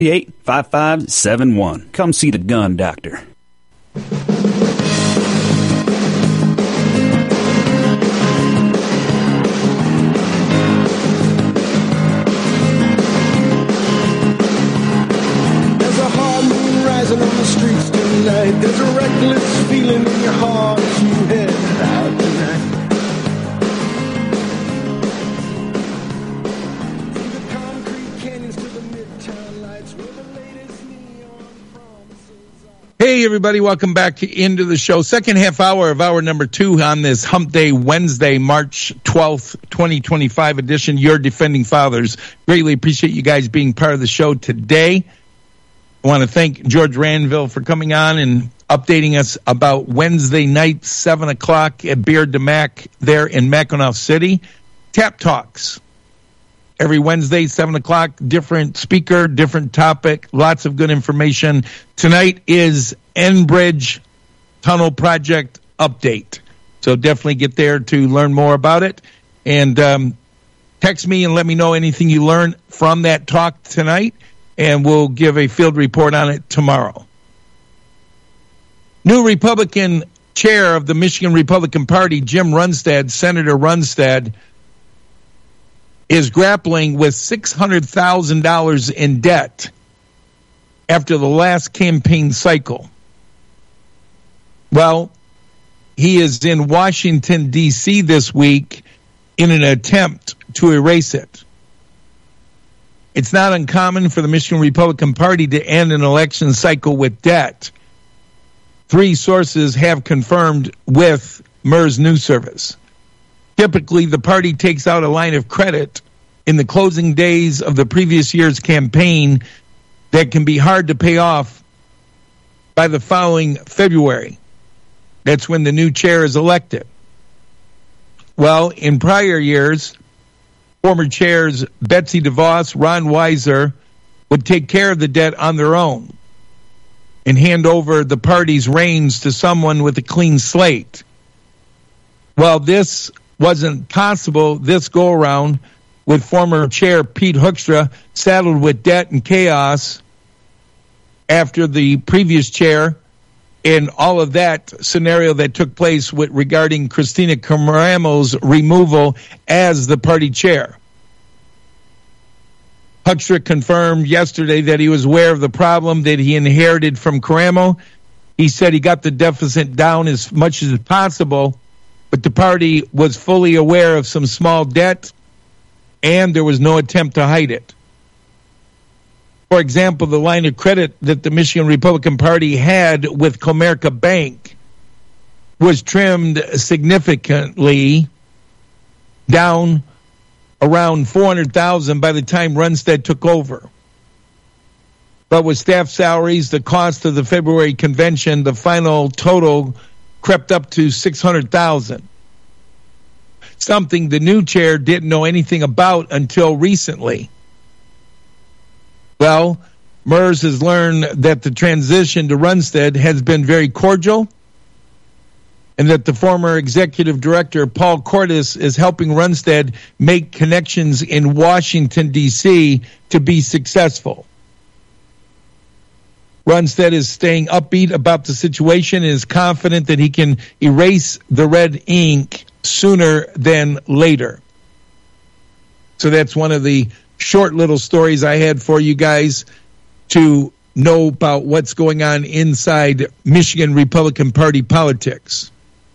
5571. Come see the gun doctor. On the streets tonight, there's a reckless feeling in your heart as you head out tonight. Through the concrete canyons to the midtown lights where the latest neon promises are. Hey everybody, welcome back into the show. Second half hour of hour number 2 on this Hump Day Wednesday, March 12th, 2025 edition. Your Defending Fathers. Greatly appreciate you guys being part of the show today. I want to thank George Ranville for coming on and updating us about Wednesday night, 7 o'clock at Beard to Mac there in Mackinac City. Tap Talks. Every Wednesday, 7 o'clock, different speaker, different topic, lots of good information. Tonight is Enbridge Tunnel Project update. So definitely get there to learn more about it. And text me and let me know anything you learn from that talk tonight. And we'll give a field report on it tomorrow. New Republican chair of the Michigan Republican Party, Jim Runstad, Senator Runstad, is grappling with $600,000 in debt after the last campaign cycle. Well, he is in Washington, D.C. this week in an attempt to erase it. It's not uncommon for the Michigan Republican Party to end an election cycle with debt. 3 sources have confirmed with MERS News Service. Typically, the party takes out a line of credit in the closing days of the previous year's campaign that can be hard to pay off by the following February. That's when the new chair is elected. Well, in prior years, former chairs Betsy DeVos, Ron Weiser would take care of the debt on their own and hand over the party's reins to someone with a clean slate. Well, this wasn't possible this go-around with former chair Pete Hoekstra saddled with debt and chaos after the previous chair and all of that scenario that took place regarding Christina Caramo's removal as the party chair. Hoekstra confirmed yesterday that he was aware of the problem that he inherited from Caramo. He said he got the deficit down as much as possible, but the party was fully aware of some small debt, and there was no attempt to hide it. For example, the line of credit that the Michigan Republican Party had with Comerica Bank was trimmed significantly down around $400,000 by the time Runstad took over. But with staff salaries, the cost of the February convention, the final total crept up to $600,000. Something the new chair didn't know anything about until recently. Well, MERS has learned that the transition to Runstad has been very cordial and that the former executive director, Paul Cordes, is helping Runstad make connections in Washington, D.C. to be successful. Runstad is staying upbeat about the situation and is confident that he can erase the red ink sooner than later. So that's one of the short little stories I had for you guys to know about what's going on inside Michigan Republican Party politics.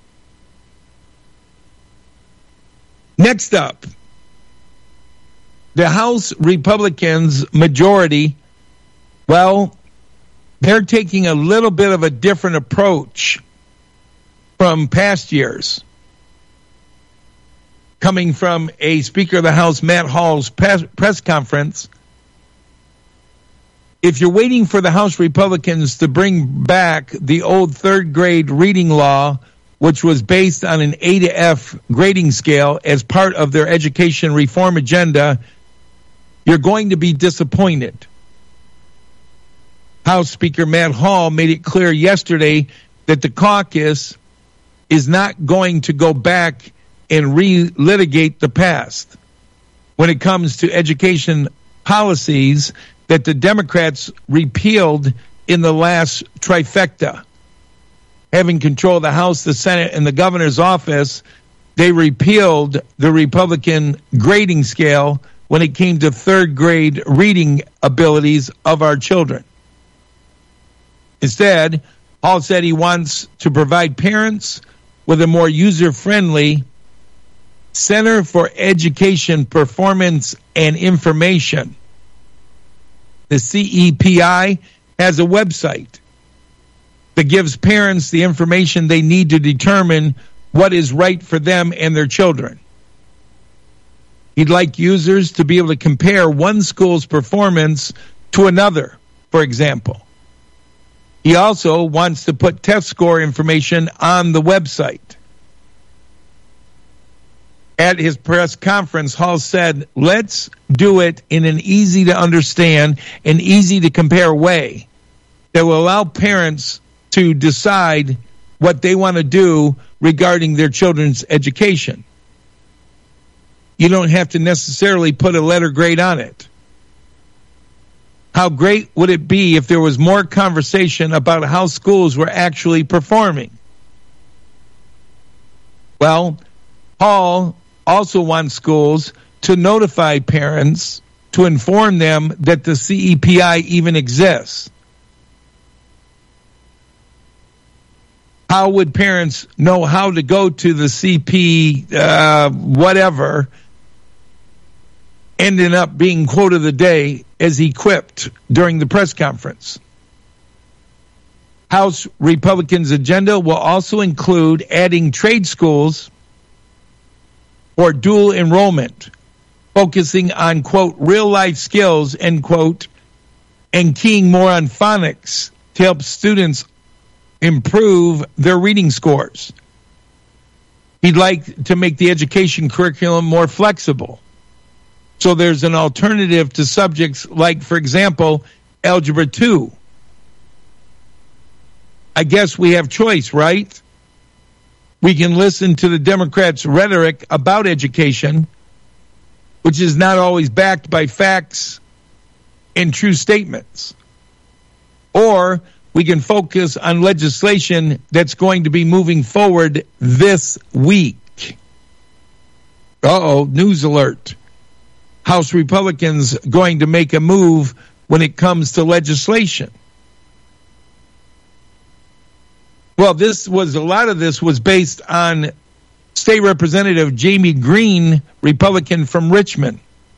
Next up, the House Republicans majority, well, they're taking a little bit of a different approach from past years. Coming from a Speaker of the House, Matt Hall's press conference, if you're waiting for the House Republicans to bring back the old third grade reading law, which was based on an A to F grading scale as part of their education reform agenda, you're going to be disappointed. House Speaker Matt Hall made it clear yesterday that the caucus is not going to go back and relitigate the past when it comes to education policies that the Democrats repealed in the last trifecta. Having control of the House, the Senate, and the governor's office, they repealed the Republican grading scale when it came to third grade reading abilities of our children. Instead, Hall said he wants to provide parents with a more user-friendly Center for Education Performance and Information. The CEPI has a website that gives parents the information they need to determine what is right for them and their children. He'd like users to be able to compare one school's performance to another, for example. He also wants to put test score information on the website. At his press conference, Hall said, "Let's do it in an easy to understand and easy to compare way that will allow parents to decide what they want to do regarding their children's education. You don't have to necessarily put a letter grade on it. How great would it be if there was more conversation about how schools were actually performing?" Well, Hall also wants schools to notify parents to inform them that the CEPI even exists. How would parents know how to go to the CP whatever, ending up being quote of the day as he quipped during the press conference? House Republicans' agenda will also include adding trade schools or dual enrollment, focusing on, quote, real-life skills, end quote, and keying more on phonics to help students improve their reading scores. He'd like to make the education curriculum more flexible. So there's an alternative to subjects like, for example, Algebra 2. I guess we have choice, right? We can listen to the Democrats' rhetoric about education, which is not always backed by facts and true statements. Or we can focus on legislation that's going to be moving forward this week. News alert. House Republicans going to make a move when it comes to legislation. Well, a lot of this was based on State Representative Jamie Green, Republican from Richmond.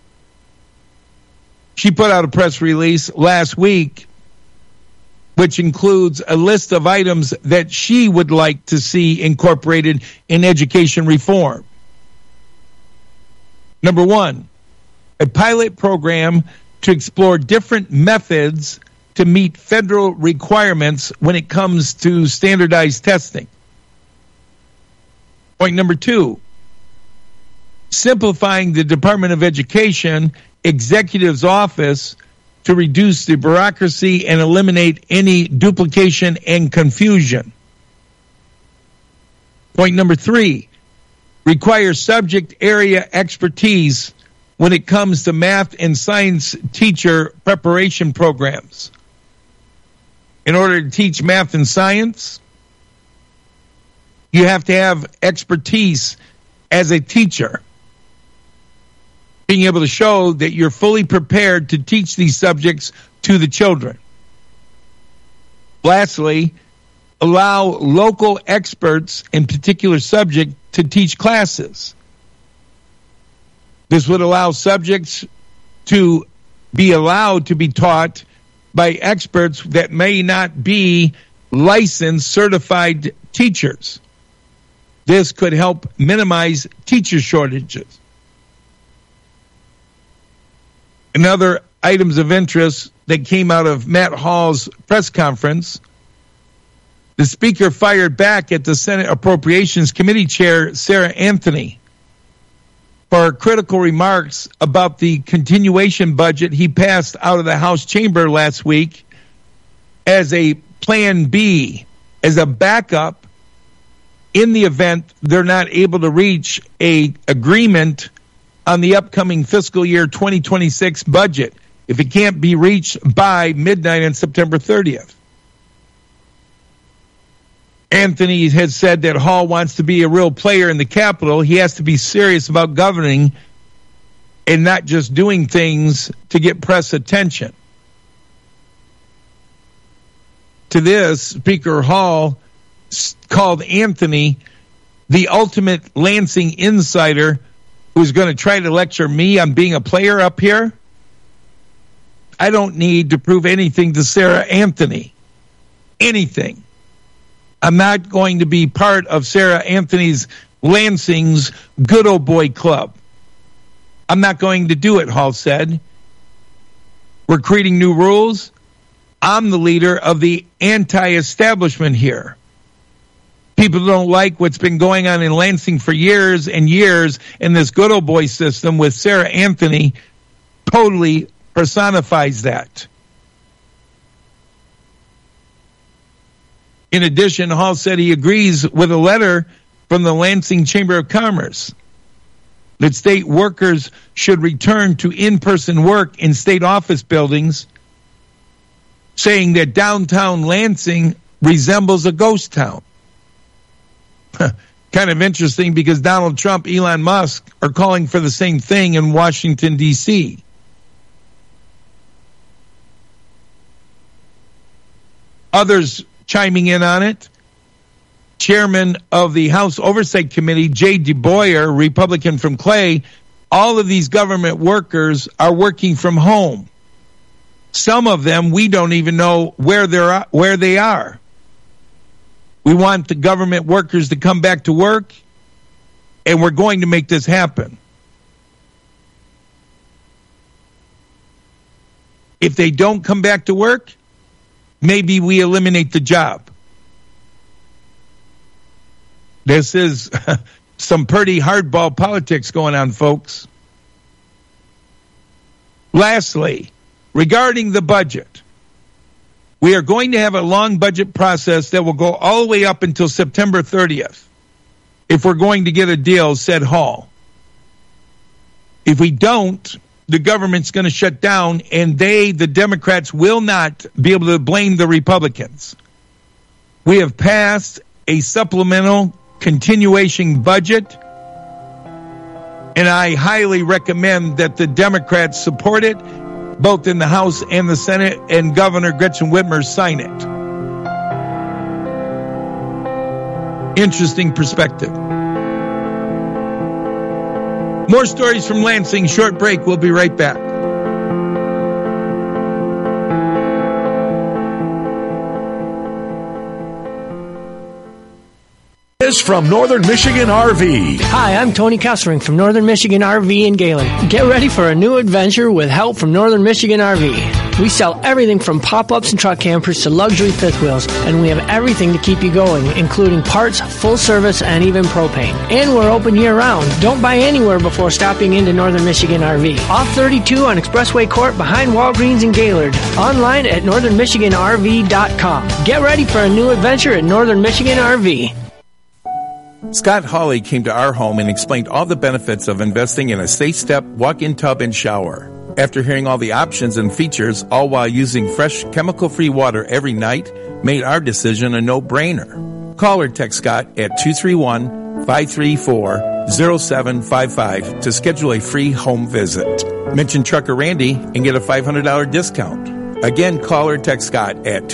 She put out a press release last week, which includes a list of items that she would like to see incorporated in education reform. Number one, a pilot program to explore different methods to meet federal requirements when it comes to standardized testing. Point number two, simplifying the Department of Education Executive's Office to reduce the bureaucracy and eliminate any duplication and confusion. Point number three, require subject area expertise when it comes to math and science teacher preparation programs. In order to teach math and science, you have to have expertise as a teacher, being able to show that you're fully prepared to teach these subjects to the children. Lastly, allow local experts in particular subject to teach classes. This would allow subjects to be allowed to be taught by experts that may not be licensed, certified teachers. This could help minimize teacher shortages. And other items of interest that came out of Matt Hall's press conference, the Speaker fired back at the Senate Appropriations Committee Chair, Sarah Anthony, for critical remarks about the continuation budget he passed out of the House chamber last week as a plan B, as a backup in the event they're not able to reach an agreement on the upcoming fiscal year 2026 budget. if it can't be reached by midnight on September 30th. Anthony has said that Hall wants to be a real player in the Capitol. He has to be serious about governing and not just doing things to get press attention. To this, Speaker Hall called Anthony the ultimate Lansing insider who's going to try to lecture me on being a player up here. I don't need to prove anything to Sarah Anthony. Anything. I'm not going to be part of Sarah Anthony's Lansing's good old boy club. I'm not going to do it, Hall said. We're creating new rules. I'm the leader of the anti-establishment here. People don't like what's been going on in Lansing for years and years, and this good old boy system with Sarah Anthony totally personifies that. In addition, Hall said he agrees with a letter from the Lansing Chamber of Commerce that state workers should return to in-person work in state office buildings, saying that downtown Lansing resembles a ghost town. Kind of interesting because Donald Trump, Elon Musk are calling for the same thing in Washington, D.C. Others chiming in on it. Chairman of the House Oversight Committee, Jay DeBoyer, Republican from Clay, all of these government workers are working from home. Some of them, we don't even know where they are. We want the government workers to come back to work, and we're going to make this happen. If they don't come back to work, maybe we eliminate the job. This is some pretty hardball politics going on, folks. Lastly, regarding the budget, we are going to have a long budget process that will go all the way up until September 30th if we're going to get a deal, said Hall. If we don't, the government's going to shut down, and the Democrats, will not be able to blame the Republicans. We have passed a supplemental continuation budget, and I highly recommend that the Democrats support it, both in the House and the Senate, and Governor Gretchen Whitmer sign it. Interesting perspective. More stories from Lansing. Short break. We'll be right back. From Northern Michigan RV. Hi, I'm Tony Kessering from Northern Michigan RV in Galen. Get ready for a new adventure with help from Northern Michigan RV. We sell everything from pop-ups and truck campers to luxury fifth wheels, and we have everything to keep you going, including parts, full service, and even propane. And we're open year-round. Don't buy anywhere before stopping into Northern Michigan RV. Off 32 on Expressway Court behind Walgreens in Gaylord. Online at northernmichiganrv.com. Get ready for a new adventure at Northern Michigan RV. Scott Hawley came to our home and explained all the benefits of investing in a safe step, walk-in tub, and shower. After hearing all the options and features, all while using fresh, chemical-free water every night, made our decision a no-brainer. Call or text Scott at 231-534-0755 to schedule a free home visit. Mention Trucker Randy and get a $500 discount. Again, call or text Scott at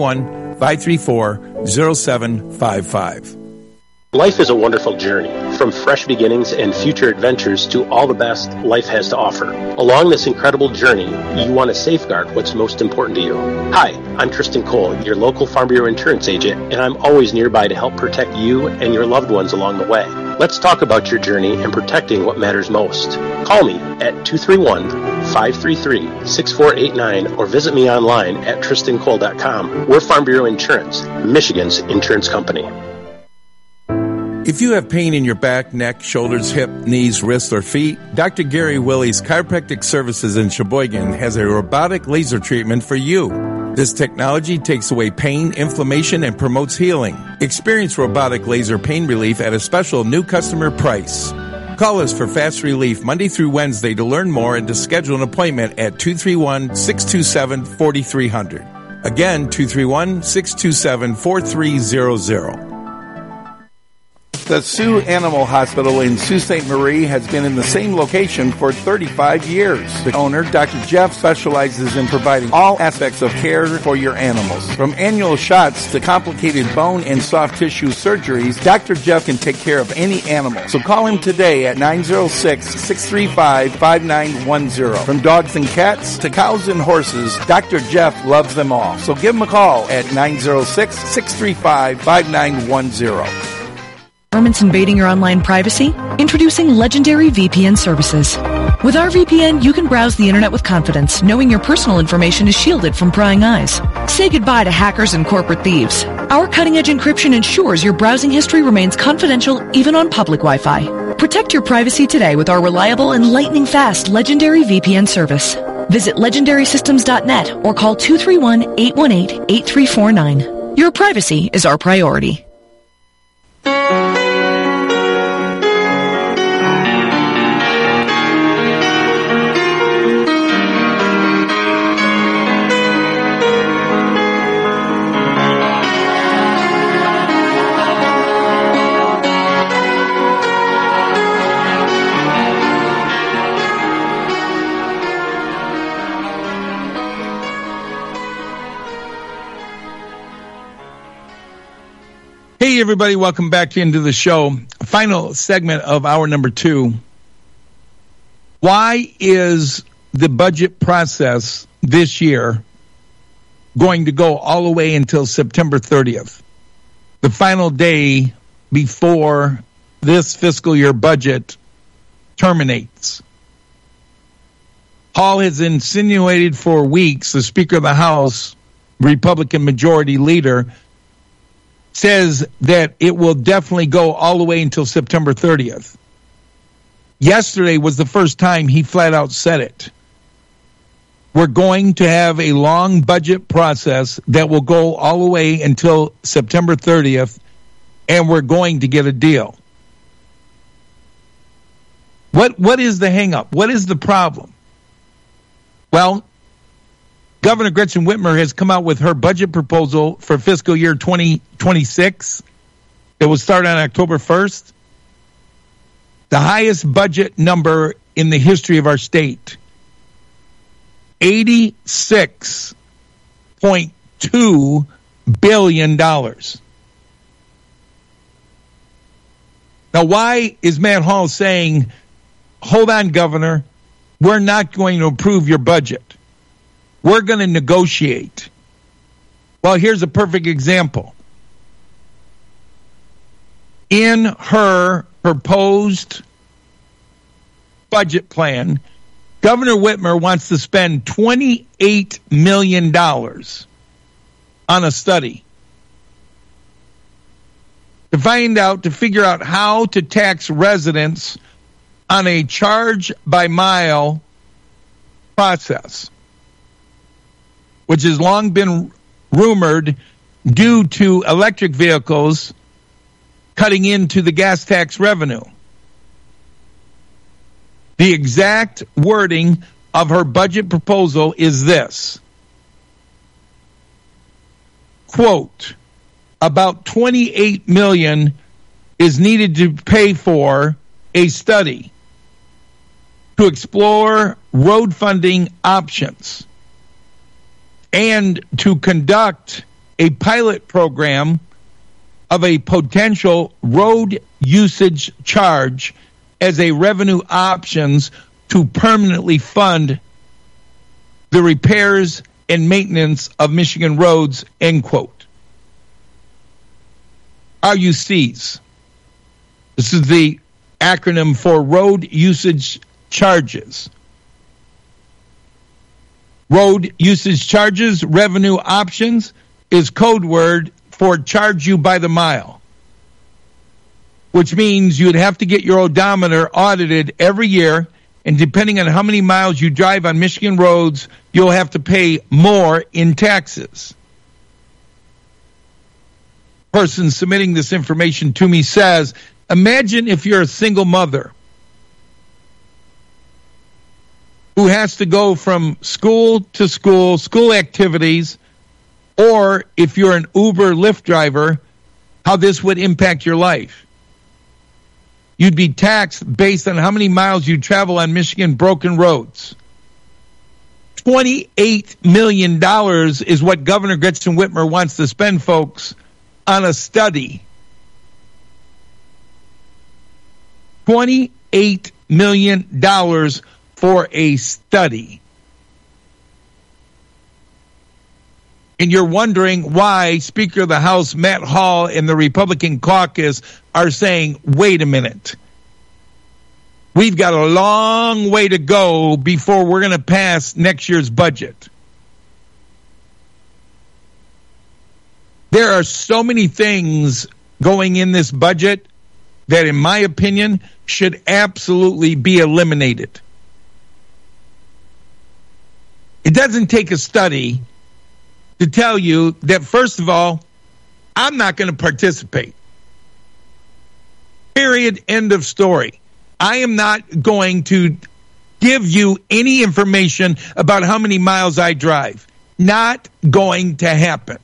231-534-0755. Life is a wonderful journey, from fresh beginnings and future adventures to all the best life has to offer. Along this incredible journey, you want to safeguard what's most important to you. Hi, I'm Tristan Cole, your local Farm Bureau insurance agent, and I'm always nearby to help protect you and your loved ones along the way. Let's talk about your journey and protecting what matters most. Call me at 231-533-6489 or visit me online at tristancole.com. We're Farm Bureau Insurance, Michigan's insurance company. If you have pain in your back, neck, shoulders, hip, knees, wrists, or feet, Dr. Gary Willie's Chiropractic Services in Sheboygan has a robotic laser treatment for you. This technology takes away pain, inflammation, and promotes healing. Experience robotic laser pain relief at a special new customer price. Call us for fast relief Monday through Wednesday to learn more and to schedule an appointment at 231-627-4300. Again, 231-627-4300. The Sioux Animal Hospital in Sault Ste. Marie has been in the same location for 35 years. The owner, Dr. Jeff, specializes in providing all aspects of care for your animals. From annual shots to complicated bone and soft tissue surgeries, Dr. Jeff can take care of any animal. So call him today at 906-635-5910. From dogs and cats to cows and horses, Dr. Jeff loves them all. So give him a call at 906-635-5910. Governments invading your online privacy? Introducing Legendary VPN services. With our VPN, you can browse the internet with confidence, knowing your personal information is shielded from prying eyes. Say goodbye to hackers and corporate thieves. Our cutting-edge encryption ensures your browsing history remains confidential even on public Wi-Fi. Protect your privacy today with our reliable and lightning-fast Legendary VPN service. Visit legendarysystems.net or call 231-818-8349. Your privacy is our priority. Hey, everybody, welcome back into the show. Final segment of hour number 2. Why is the budget process this year going to go all the way until September 30th, the final day before this fiscal year budget terminates? Hall has insinuated for weeks, the Speaker of the House, Republican Majority Leader, says that it will definitely go all the way until September 30th. Yesterday was the first time he flat out said it. We're going to have a long budget process that will go all the way until September 30th, and we're going to get a deal. What is the hang-up? What is the problem? Well, Governor Gretchen Whitmer has come out with her budget proposal for fiscal year 2026 that will start on October 1st. The highest budget number in the history of our state. $86.2 billion. Now, why is Matt Hall saying, hold on, Governor, we're not going to approve your budget? We're going to negotiate. Well, here's a perfect example. In her proposed budget plan, Governor Whitmer wants to spend $28 million on a study to figure out how to tax residents on a charge-by-mile process, which has long been rumored due to electric vehicles cutting into the gas tax revenue. The exact wording of her budget proposal is this. Quote, about $28 million is needed to pay for a study to explore road funding options and to conduct a pilot program of a potential road usage charge as a revenue options to permanently fund the repairs and maintenance of Michigan roads, end quote. RUCs. This is the acronym for road usage charges. Road usage charges, revenue options, is code word for charge you by the mile, which means you'd have to get your odometer audited every year, and depending on how many miles you drive on Michigan roads, you'll have to pay more in taxes. Person submitting this information to me says, imagine if you're a single mother who has to go from school to school activities, or if you're an Uber Lyft driver, how this would impact your life. You'd be taxed based on how many miles you travel on Michigan broken roads. $28 million is what Governor Gretchen Whitmer wants to spend, folks, on a study. $28 million for a study. And you're wondering why Speaker of the House Matt Hall and the Republican caucus are saying, wait a minute. We've got a long way to go before we're going to pass next year's budget. There are so many things going in this budget that, in my opinion, should absolutely be eliminated. It doesn't take a study to tell you that, first of all, I'm not going to participate. Period. End of story. I am not going to give you any information about how many miles I drive. Not going to happen.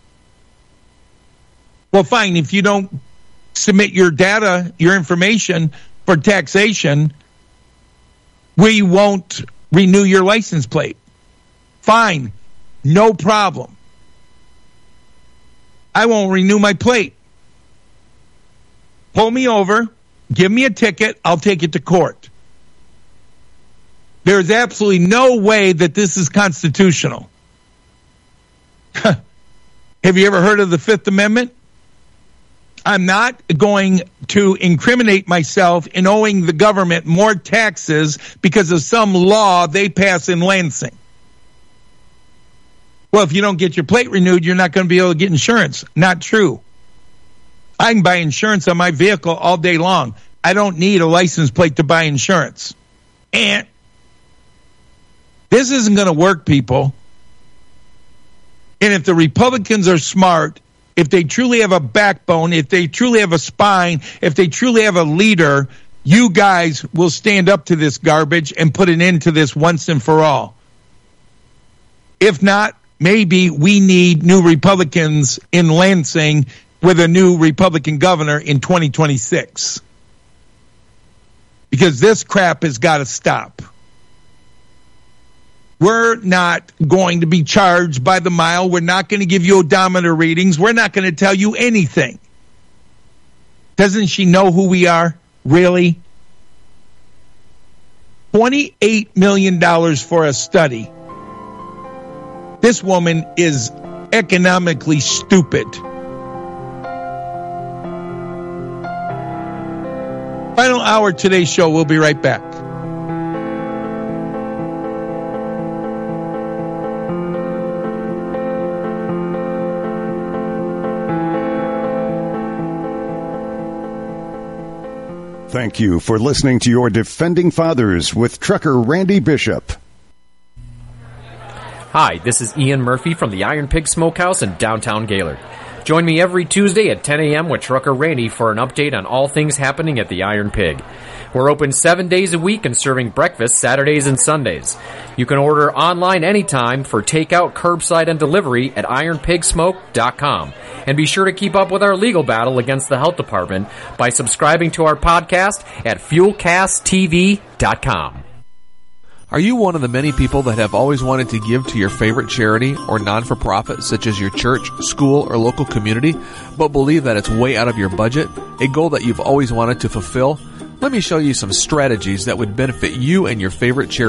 Well, fine. If you don't submit your data, your information for taxation, we won't renew your license plate. Fine. No problem. I won't renew my plate. Pull me over. Give me a ticket. I'll take it to court. There's absolutely no way that this is constitutional. Have you ever heard of the Fifth Amendment? I'm not going to incriminate myself in owing the government more taxes because of some law they pass in Lansing. Well, if you don't get your plate renewed, you're not going to be able to get insurance. Not true. I can buy insurance on my vehicle all day long. I don't need a license plate to buy insurance. And this isn't going to work, people. And if the Republicans are smart, if they truly have a backbone, if they truly have a spine, if they truly have a leader, you guys will stand up to this garbage and put an end to this once and for all. If not, maybe we need new Republicans in Lansing with a new Republican governor in 2026. Because this crap has got to stop. We're not going to be charged by the mile. We're not going to give you odometer readings. We're not going to tell you anything. Doesn't she know who we are? Really? $28 million for a study. This woman is economically stupid. Final hour of today's show. We'll be right back. Thank you for listening to your Defending Fathers with Trucker Randy Bishop. Hi, this is Ian Murphy from the Iron Pig Smokehouse in downtown Gaylord. Join me every Tuesday at 10 a.m. with Trucker Randy for an update on all things happening at the Iron Pig. We're open 7 days a week and serving breakfast Saturdays and Sundays. You can order online anytime for takeout, curbside, and delivery at ironpigsmoke.com. And be sure to keep up with our legal battle against the health department by subscribing to our podcast at fuelcasttv.com. Are you one of the many people that have always wanted to give to your favorite charity or non-for-profit, such as your church, school, or local community, but believe that it's way out of your budget, a goal that you've always wanted to fulfill? Let me show you some strategies that would benefit you and your favorite charity